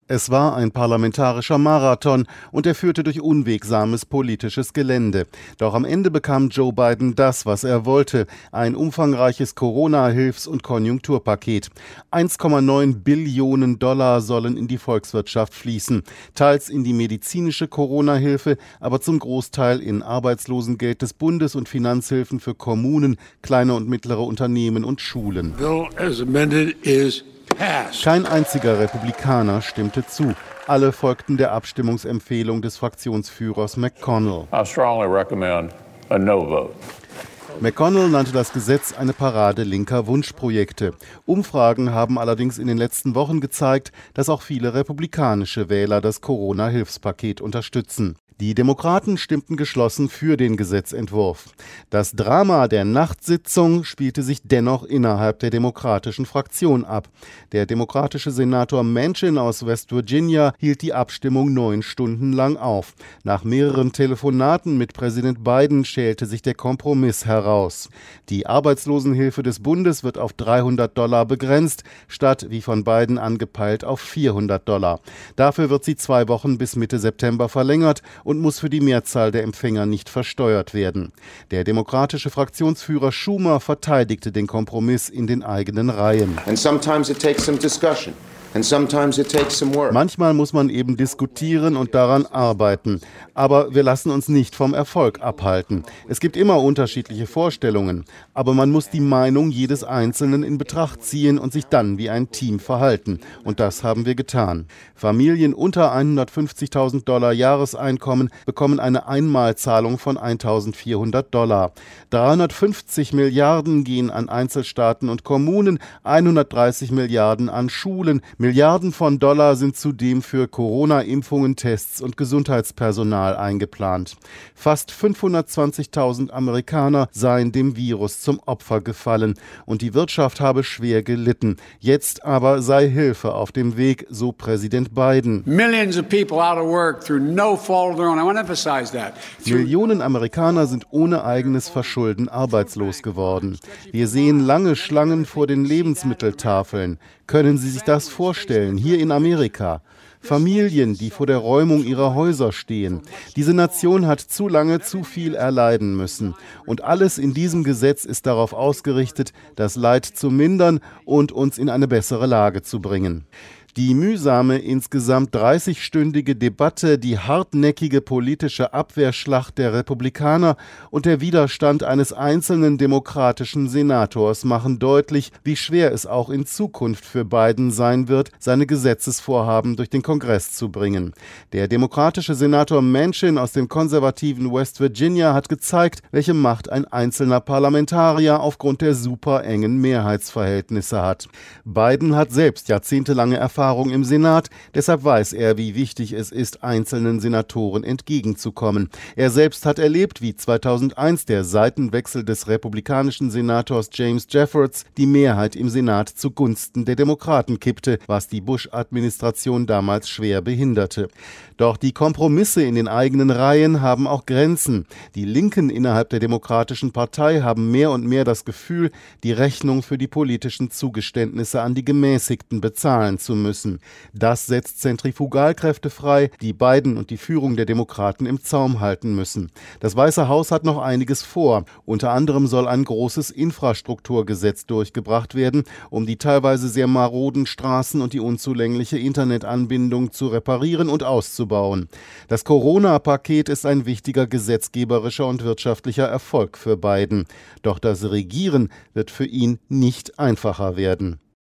Es war ein parlamentarischer Marathon und er führte durch unwegsames politisches Gelände. Doch am Ende bekam Joe Biden das, was er wollte: ein umfangreiches Corona-Hilfs- und Konjunkturpaket. 1,9 Billionen Dollar sollen in die Volkswirtschaft fließen, teils in die medizinische Corona-Hilfe, aber zum Großteil in Arbeitslosengeld des Bundes und Finanzhilfen für Kommunen, kleine und mittlere Unternehmen und Schulen. Kein einziger Republikaner stimmte zu. Alle folgten der Abstimmungsempfehlung des Fraktionsführers McConnell. McConnell nannte das Gesetz eine Parade linker Wunschprojekte. Umfragen haben allerdings in den letzten Wochen gezeigt, dass auch viele republikanische Wähler das Corona-Hilfspaket unterstützen. Die Demokraten stimmten geschlossen für den Gesetzentwurf. Das Drama der Nachtsitzung spielte sich dennoch innerhalb der demokratischen Fraktion ab. Der demokratische Senator Manchin aus West Virginia hielt die Abstimmung 9 Stunden lang auf. Nach mehreren Telefonaten mit Präsident Biden schälte sich der Kompromiss heraus. Die Arbeitslosenhilfe des Bundes wird auf $300 begrenzt, statt, wie von Biden angepeilt, auf $400. Dafür wird sie 2 Wochen bis Mitte September verlängert und muss für die Mehrzahl der Empfänger nicht versteuert werden. Der demokratische Fraktionsführer Schumer verteidigte den Kompromiss in den eigenen Reihen. Manchmal muss man eben diskutieren und daran arbeiten. Aber wir lassen uns nicht vom Erfolg abhalten. Es gibt immer unterschiedliche Vorstellungen. Aber man muss die Meinung jedes Einzelnen in Betracht ziehen und sich dann wie ein Team verhalten. Und das haben wir getan. Familien unter $150.000 Jahreseinkommen bekommen eine Einmalzahlung von $1.400. 350 Milliarden gehen an Einzelstaaten und Kommunen, 130 Milliarden an Schulen. Milliarden von Dollar sind zudem für Corona-Impfungen, Tests und Gesundheitspersonal eingeplant. Fast 520.000 Amerikaner seien dem Virus zum Opfer gefallen und die Wirtschaft habe schwer gelitten. Jetzt aber sei Hilfe auf dem Weg, so Präsident Biden. Millionen Amerikaner sind ohne eigenes Verschulden arbeitslos geworden. Wir sehen lange Schlangen vor den Lebensmitteltafeln. Können Sie sich das vorstellen, hier in Amerika? Familien, die vor der Räumung ihrer Häuser stehen. Diese Nation hat zu lange zu viel erleiden müssen. Und alles in diesem Gesetz ist darauf ausgerichtet, das Leid zu mindern und uns in eine bessere Lage zu bringen. Die mühsame, insgesamt 30-stündige Debatte, die hartnäckige politische Abwehrschlacht der Republikaner und der Widerstand eines einzelnen demokratischen Senators machen deutlich, wie schwer es auch in Zukunft für Biden sein wird, seine Gesetzesvorhaben durch den Kongress zu bringen. Der demokratische Senator Manchin aus dem konservativen West Virginia hat gezeigt, welche Macht ein einzelner Parlamentarier aufgrund der super engen Mehrheitsverhältnisse hat. Biden hat selbst jahrzehntelange Erfahrung im Senat, deshalb weiß er, wie wichtig es ist, einzelnen Senatoren entgegenzukommen. Er selbst hat erlebt, wie 2001 der Seitenwechsel des republikanischen Senators James Jeffords die Mehrheit im Senat zugunsten der Demokraten kippte, was die Bush-Administration damals schwer behinderte. Doch die Kompromisse in den eigenen Reihen haben auch Grenzen. Die Linken innerhalb der Demokratischen Partei haben mehr und mehr das Gefühl, die Rechnung für die politischen Zugeständnisse an die Gemäßigten bezahlen zu müssen. Das setzt Zentrifugalkräfte frei, die Biden und die Führung der Demokraten im Zaum halten müssen. Das Weiße Haus hat noch einiges vor. Unter anderem soll ein großes Infrastrukturgesetz durchgebracht werden, um die teilweise sehr maroden Straßen und die unzulängliche Internetanbindung zu reparieren und auszubauen. Das Corona-Paket ist ein wichtiger gesetzgeberischer und wirtschaftlicher Erfolg für Biden. Doch das Regieren wird für ihn nicht einfacher werden.